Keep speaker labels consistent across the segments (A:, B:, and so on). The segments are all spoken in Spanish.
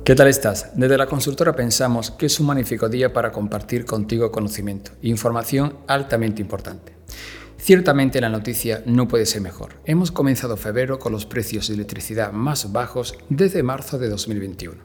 A: ¿Qué tal estás? Desde la consultora pensamos que es un magnífico día para compartir contigo conocimiento e información altamente importante. Ciertamente la noticia no puede ser mejor. Hemos comenzado febrero con los precios de electricidad más bajos desde marzo de 2021.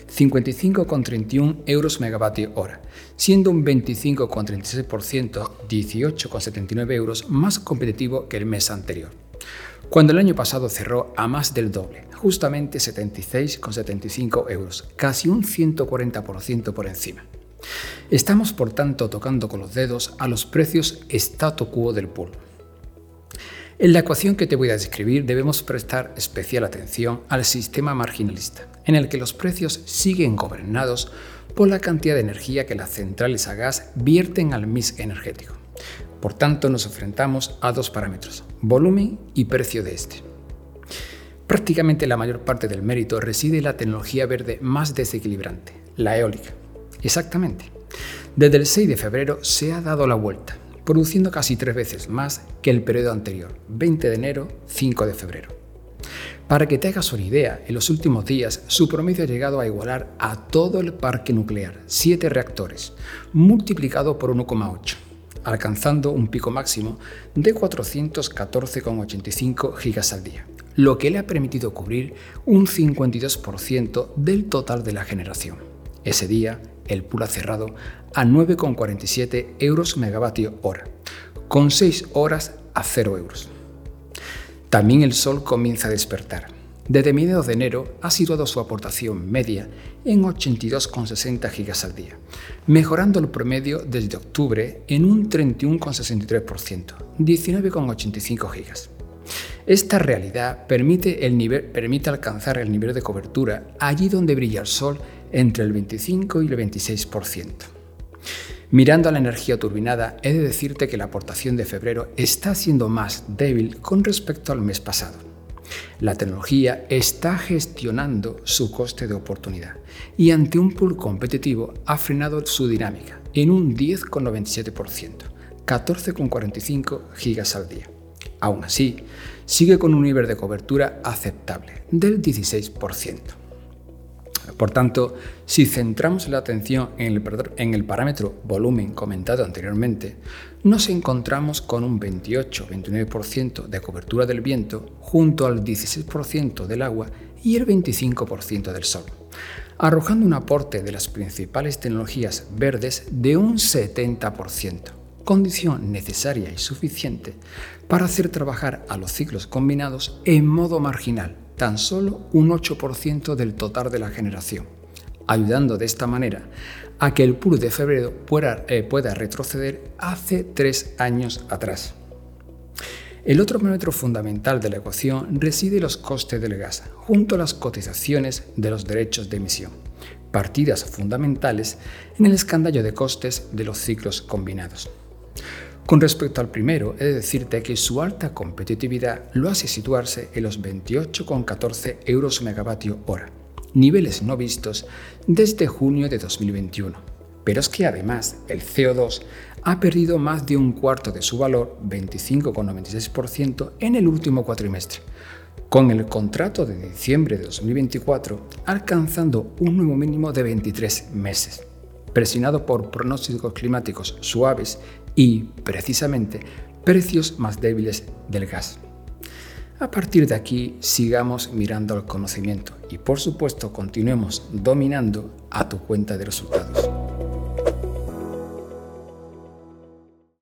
A: 55,31 euros megavatio hora, siendo un 25,36%, 18,79 euros más competitivo que el mes anterior, cuando el año pasado cerró a más del doble, justamente 76,75 euros, casi un 140% por encima. Estamos, por tanto, tocando con los dedos a los precios statu quo del pool. En la ecuación que te voy a describir debemos prestar especial atención al sistema marginalista, en el que los precios siguen gobernados por la cantidad de energía que las centrales a gas vierten al mix energético. Por tanto, nos enfrentamos a dos parámetros, volumen y precio de este. Prácticamente la mayor parte del mérito reside en la tecnología verde más desequilibrante, la eólica. Exactamente. Desde el 6 de febrero se ha dado la vuelta, produciendo casi 3 veces más que el periodo anterior, 20 de enero, 5 de febrero. Para que te hagas una idea, en los últimos días su promedio ha llegado a igualar a todo el parque nuclear, 7 reactores, multiplicado por 1,8. alcanzando un pico máximo de 414,85 gigas al día, lo que le ha permitido cubrir un 52% del total de la generación. Ese día, el pool ha cerrado a 9,47 euros megavatio hora, con 6 horas a 0 euros. También el sol comienza a despertar. Desde mediados de enero ha situado su aportación media en 82,60 gigas al día, mejorando el promedio desde octubre en un 31,63%, 19,85 gigas. Esta realidad permite alcanzar el nivel de cobertura allí donde brilla el sol entre el 25 y el 26%. Mirando a la energía turbinada, he de decirte que la aportación de febrero está siendo más débil con respecto al mes pasado. La tecnología está gestionando su coste de oportunidad y ante un pool competitivo ha frenado su dinámica en un 10,97%, 14,45 gigas al día. Aún así, sigue con un nivel de cobertura aceptable del 16%. Por tanto, si centramos la atención en el parámetro volumen comentado anteriormente, nos encontramos con un 28-29% de cobertura del viento junto al 16% del agua y el 25% del sol, arrojando un aporte de las principales tecnologías verdes de un 70%, condición necesaria y suficiente para hacer trabajar a los ciclos combinados en modo marginal, tan solo un 8% del total de la generación, ayudando de esta manera a que el pool de febrero pueda retroceder hace 3 años atrás. El otro parámetro fundamental de la ecuación reside en los costes del gas, junto a las cotizaciones de los derechos de emisión, partidas fundamentales en el escandallo de costes de los ciclos combinados. Con respecto al primero, he de decirte que su alta competitividad lo hace situarse en los 28,14 euros megavatio hora, niveles no vistos desde junio de 2021. Pero es que además el CO2 ha perdido más de un cuarto de su valor, 25,96%, en el último cuatrimestre, con el contrato de diciembre de 2024 alcanzando un nuevo mínimo de 23 meses, presionado por pronósticos climáticos suaves y, precisamente, precios más débiles del gas. A partir de aquí, sigamos mirando al conocimiento y, por supuesto, continuemos dominando a tu cuenta de resultados.